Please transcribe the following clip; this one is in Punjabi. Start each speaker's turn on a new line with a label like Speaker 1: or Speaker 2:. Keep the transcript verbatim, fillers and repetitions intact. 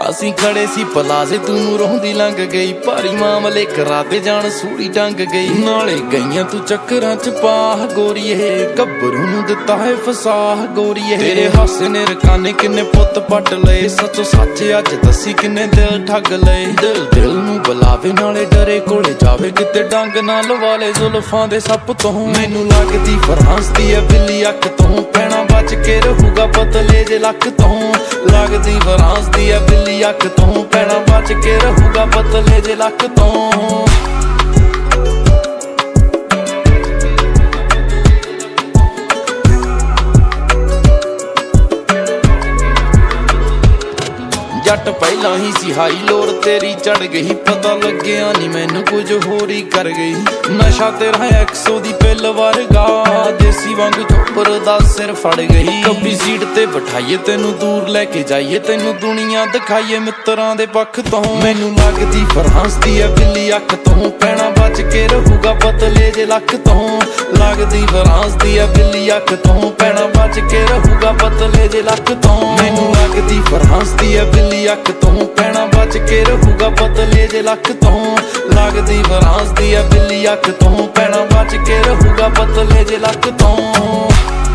Speaker 1: ਅਸੀਂ ਖੜੇ ਸੀ ਪਲਾਜ਼ੇ ਤੂੰ ਰੋਂਦੀ ਲੰਘ ਗਈ, ਭਾਰੀ ਮਾਮਲੇ ਕਰਾ ਤੇ ਜਾਣ ਸੂੜੀ ਟੰਗ ਗਈ। ਨਾਲੇ ਗਈਆਂ ਤੂੰ ਚੱਕਰਾਂ ਚ ਪਾਹ ਗੋਰੀਏ, ਗੱਭਰੂ ਨੂੰ ਦਿੱਤਾ ਹੈ ਫਸਾਹ ਗੋਰੀਏ। ਤੇਰੇ ਹਾਸੇ ਨੇ ਰਕਾਨੇ ਕਿੰਨੇ ਪੁੱਤ ਪੱਟ ਲਏ, ਸੱਚੋ ਸੱਚ ਅੱਜ ਦੱਸੀ ਕਿੰਨੇ ਦਿਲ ਠੱਗ ਲਏ। ਦਿਲ ਦਿਲ ਨੂੰ ਬੁਲਾਵੇ ਨਾਲੇ ਡਰੇ ਕੋਲੇ ਜਾਵੇ, ਕਿਤੇ ਡੰਗ ਨਾ ਲਵਾ ਲੈ ਜ਼ੁਲਫਾਂ ਦੇ ਸੱਪ ਤੋਂ। ਮੈਨੂੰ ਲੱਗਦੀ ਫਰਾਂਸ ਦੀ ਐ ਬਿੱਲੀ ਅੱਖ ਤੋਂ, ਪੈਣਾ ਬਚ ਕੇ ਰਹੂਗਾ ਪਤਲੇ ਜੇ ਲੱਕ ਤੋਂ। ਲੱਗਦੀ ਫਰਾਂਸ ਦੀ ਐ ਬਿੱਲੀ ਅੱਖ ਤੋਂ, ਪੈਣਾ ਬਚ ਕੇ ਰਹੂਗਾ ਪਤਲੇ ਜੇ ਲੱਕ ਤੋਂ। ਜੱਟ ਪਹਿਲਾਂ ਹੀ ਸੀ ਹਾਈ ਲੋੜ ਤੇਰੀ ਚੜ ਗਈ, ਪਤਾ ਲੱਗਿਆ ਨੀ ਮੈਨੂੰ ਕੁਝ ਹੋਰ ਹੀ ਕਰ ਗਈ। ਨਸ਼ਾ ਤੇਰਾ ਐਕਸੋ ਦੀ ਪਿੱਲ ਵਰਗਾ, ਦੇਸੀ ਵਾਂਗੂ ਚੋਪਰ ਦਾ ਸਿਰ ਫੜ ਗਈ। ਕੱਬੀ ਸੀਟ ਤੇ ਬਿਠਾਈਏ ਤੈਨੂੰ ਦੂਰ ਲੈ ਕੇ ਜਾਈਏ, ਤੈਨੂੰ ਦੁਨੀਆ ਦਿਖਾਈਏ ਮਿੱਤਰਾਂ ਦੇ ਪੱਖ ਤੋਂ। ਮੈਨੂੰ ਲੱਗਦੀ ਫਰਾਂਸ ਦੀ ਐ ਬਿੱਲੀ ਅੱਖ ਤੋਂ, ਪੈਣਾ ਬਚ ਕੇ ਰਹੂਗਾ ਪਤਲੇ ਜੇ ਲੱਕ ਤੋਂ। ਲੱਗਦੀ ਫਰਾਂਸ ਦੀ ਐ ਬਿੱਲੀ ਅੱਖ ਤੋਂ, ਪੈਣਾ ਬਚ ਕੇ ਰਹੂਗਾ ਪਤਲੇ ਜੇ ਲੱਕ ਤੋਂ। ਮੈਨੂੰ ਲੱਗਦੀ ਫਰਾਂਸ ਦੀ ਐ ਬਿੱਲੀ ਅੱਖ ਤੋਂ, ਪੈਣਾ ਬਚ ਕੇ ਰਹੂਗਾ ਪਤਲੇ ਜੇ ਲੱਕ ਤੋਂ। ਲੱਗਦੀ ਫਰਾਂਸ ਦੀ ਐ ਬਿੱਲੀ ਅੱਖ ਤੋਂ, ਪੈਣਾ ਬਚ ਕੇ ਰਹੂਗਾ ਪਤਲੇ ਜੇ ਲੱਕ ਤੋਂ।